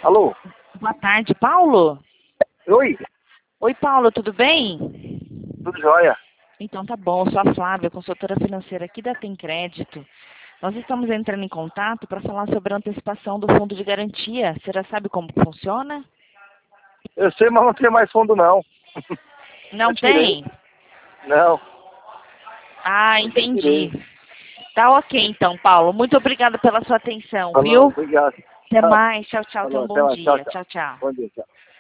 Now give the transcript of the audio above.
Alô? Boa tarde, Paulo. Oi? Oi, Paulo, tudo bem? Tudo jóia? Então tá bom, eu sou a Flávia, consultora financeira aqui da Tem Crédito. Nós estamos entrando em contato para falar sobre a antecipação do fundo de garantia. Você já sabe como funciona? Eu sei, mas não tem mais fundo não. Não Eu tirei. tem? Não, Ah, eu já tirei. entendi. Tá ok então, Paulo. Muito obrigada pela sua atenção, Falou, viu? obrigado. Até Tchau. mais. Tchau, tchau. Tenha Falou, um até bom mais. Tchau, dia. tchau. Tchau, tchau. Bom dia, tchau.